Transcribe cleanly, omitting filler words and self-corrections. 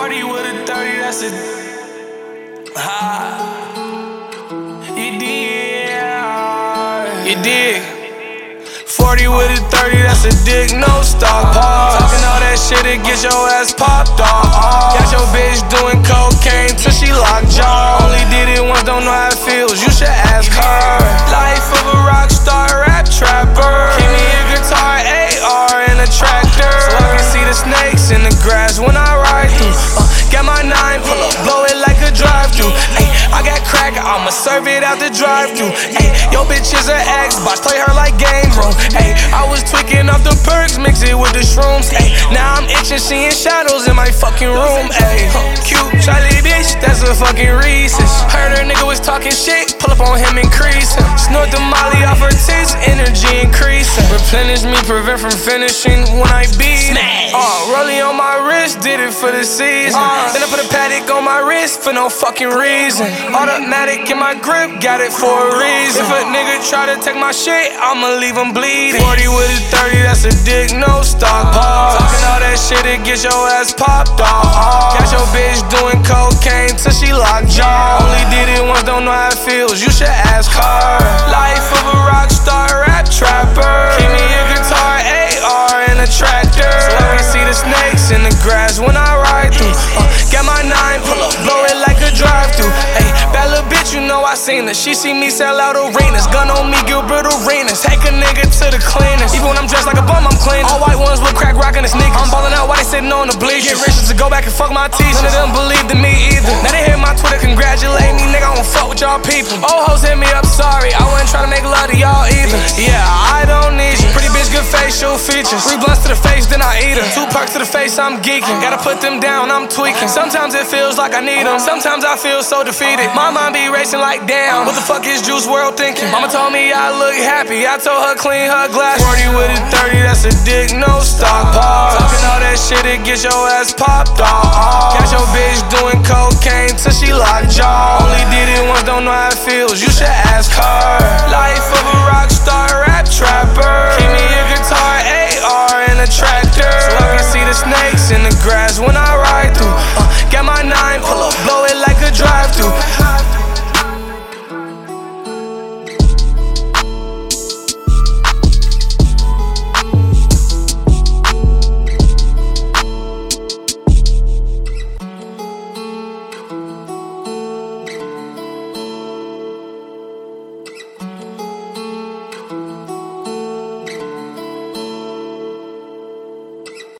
40 with a 30, that's a You dig? 40 with a 30, that's a dick, no stock. Talking all that shit, it gets your ass popped off. Got your bitch doing cocaine till she locked jaw. Only did it once, don't know how it feels, you should ask her. Life of a rock star, rap trapper. Give me a guitar, AR, and a tractor, so I can see the snakes in the grass when I ride through. Got my 9, pull up, blow it like a drive-thru. I got crack, I'ma serve it out the drive-thru. Yo bitch is an Xbox, play her like Game Room. I was tweaking off the perks, mix it with the shrooms. Now I'm itching, seeing shadows in my fucking room. Cute Charlie bitch, that's a fucking Reese's. Heard her nigga was talking shit, pull up on him, increase him. Snort the molly off her tits, energy increasing. Replenish me, prevent from finishing when I beat. Rollie on my wrist, did it for the season. Then I put a Patek on my wrist for no fucking reason. Automatic in my grip, got it for a reason. If a nigga try to take my shit, I'ma leave him bleeding. 40 with a 30, that's a dick, no stock. Talking all that shit, it gets your ass popped off. Got your bitch doing cocaine till she locked jaw. Only did it once, don't know how it feels, you should ask her. Life of a rock star, rap trapper. Give me a guitar, AR, and a tractor, so I can see the snakes in the grass when I ride through. Got my 9, pull up, blow it like a drive-thru. Bad little bitch, you know I seen her. She see me sell out arenas. Gun on me, Gilbert Arenas. Take a nigga to the cleaners. Even when I'm dressed like a bum, I'm clean. All white ones with crack rockin' the sneakers. I'm ballin' out while they sitting on the bleachers. Get rich to go back and fuck my teachers. None of them believed in me either. Now they hit my Twitter, congratulate me. Nigga, I don't fuck with y'all people. Old hoes hit me up, sorry. I wasn't tryna make love to y'all either. Yeah, I don't need you. Pretty bitch, good facial features. 3 blunts to the face, then I eat her. 2 perks to the face, I'm geeking. Gotta put them down, I'm tweaking. Sometimes it feels like I need them. Sometimes I feel so defeated. My mind be racing like damn. What the fuck is Juice WRLD thinking? Mama told me I look happy. I told her clean her glass. 40 with a 30, that's a dick, no stock. Talking all that shit, it gets your ass popped off. Got your bitch doing cocaine till she locked jaw. Only did it once, don't know how it feels, you should ask her. Life of a rock star, rap trapper. Give me a guitar, AR, and a tractor, so I can see the snakes in the grass when